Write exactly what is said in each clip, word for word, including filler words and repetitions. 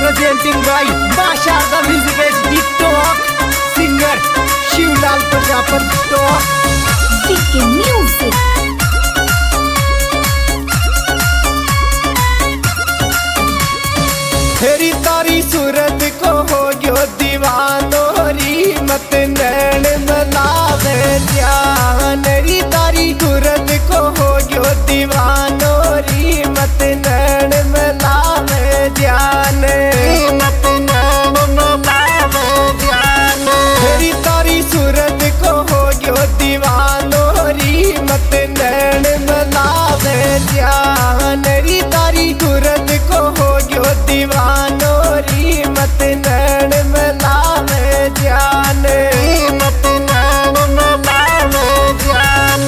presenting by Basharda Music as TikTok singer Shivlal Prajapati Talk Vicky Music। तेरी तारी सूरत को हो गयो दीवानोरी मत नैन मलावे जान री तारी सूरत को हो गयो दीवानोरी मत नैन मलावे जान मत नैन मलावे जान तेरी तारी सूरत को हो गयो दीवानोरी मत नैन मलावे जान री तारी सूरत को हो गयो दीवानोरी मत नैन मलावे जान मत नैन मलावे जान।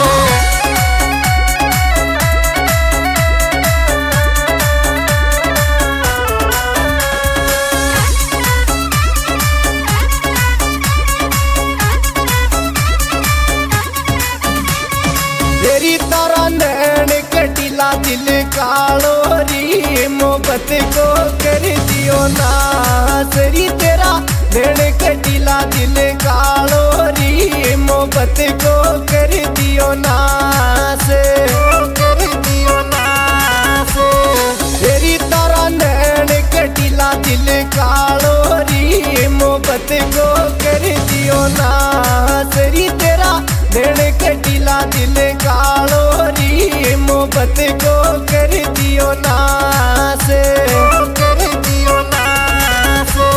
तेरी तारा नैन कटीला दिल कालो री मोहब्बत को कर दियो ना सरी तेरा नैन कटीला दिल कालो री मोहब्बत को कर दियो ना से कर दियो ना से तेरी तारा नैन कटीला दिल कालो री मोहब्बत को कर दियो ना सरी तेरा नैन कटीला दिल कालो री मोहब्बत को कर दियो ना से कर दियो ना से।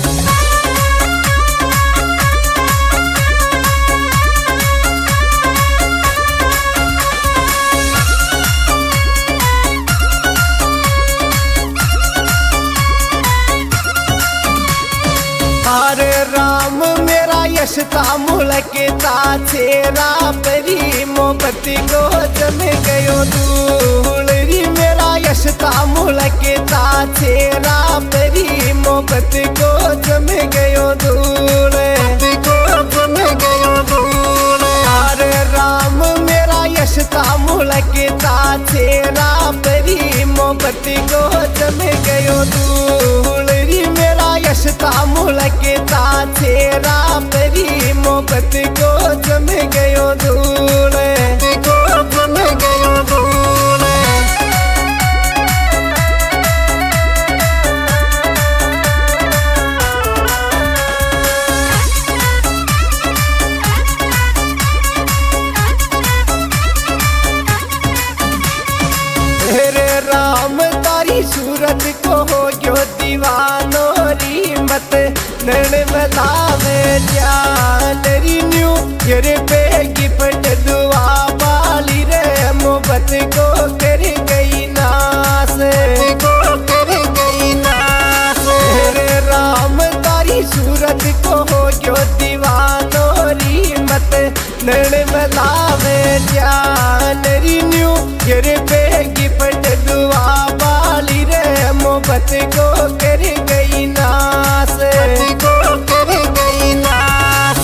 हरे राम मेरा यशता मुलकता छेरा परी मोहब्बत को जम गयो धूल री मेरा यशता मुलकता छेरा परी मोहब्बत को जम गयो धूल को जम गयो धूल। हरे राम मेरा यशता मुलकता छेरा परी मोहब्बत को जम गयो धूल री मेरा यशता मुलकता छेरा परी मोहब्बत को जम गयो धूल को जम गयो धूल। तेरे राम तारी सूरत को हो गयो दीवानो री मत नैन मलावे जान री न्यू तेरे पे गिफ्ट दुआ वाली रे मोहब्बत को कर गई नास को कर गई नास। तेरे राम तारी सूरत को हो गयो दीवानो री मत नैन मलावे जान री न्यू तेरे पे गिफ्ट दुआ वाली रे मोहब्बत को कर गई नास को कर गई नास।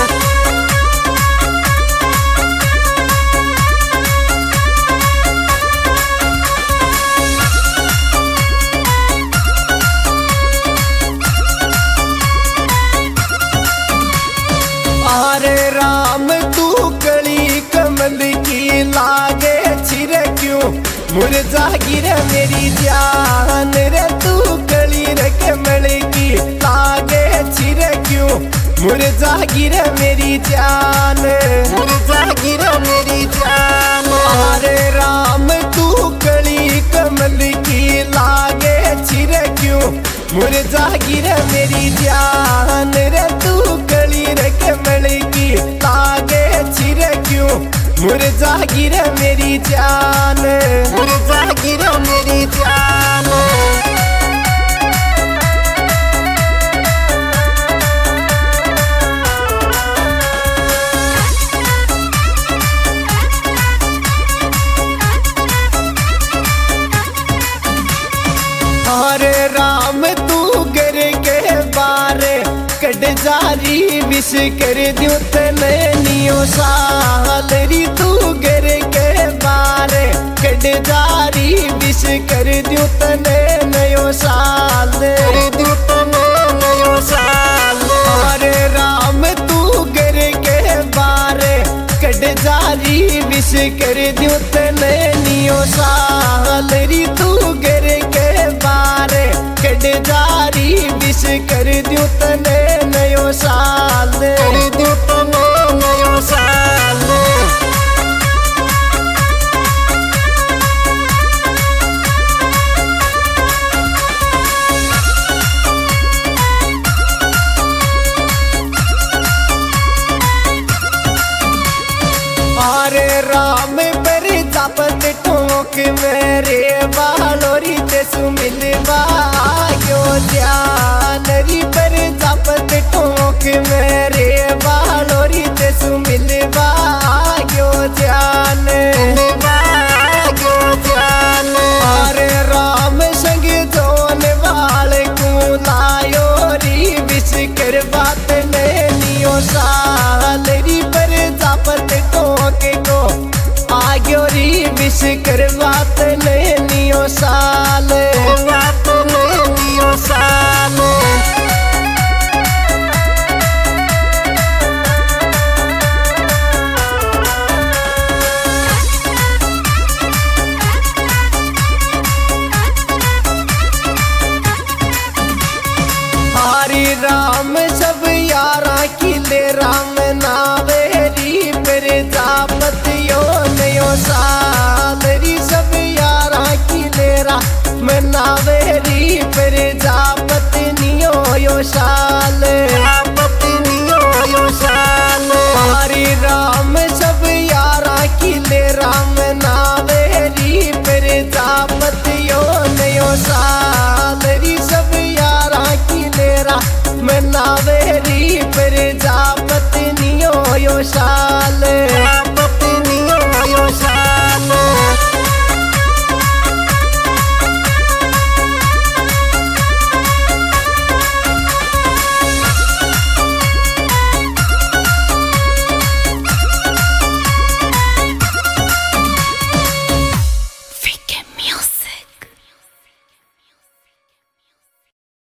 अरे राम तू कली कमल की लागे छिर क्यों मुरझा गिर मेरी जान रे तू कली रे कमल की लागे छिर क्यों मुरझा गिर मेरी जान मुरझा गिर मेरी जान। अरे राम तू कली कमल की लागे छिर क्यों मुरझा गिर मेरी जान रे तू कली रे कमल की लागे छिर क्यों मुरझा गिर मेरी जान मुरझा गिर मेरी जान। हरे राम तू गर के बारे कट जारी विश कर दियो तने नियो साल री तू गर के बारे कट जारी विश कर दियो तने नयो साल। विश कर दूं तने नियो सालरी तू गिर के बारे कड़ जारी विश कर दूं तने नयो साल कर दूं तने नयो साल। हरे राम पर जापत ठोक मेरे बालोरी ते सुमिलवा यो ध्यान री पर जापत ठोक मेरे बालोरी ते सुमिलवा यो ध्यान यो ध्यान। हरे राम संग जोन वाल को लायो री विश कर बात ने नियो साल री पर जापत ठोक को आग्यो री विश कर बात ने नियो साल बात ने नियो साल। हरि राम सब यारा किले राम नावेरी पर जापत यो नयो साल री सब यारा किले राम नावेरी पर जापत नियो यो साल।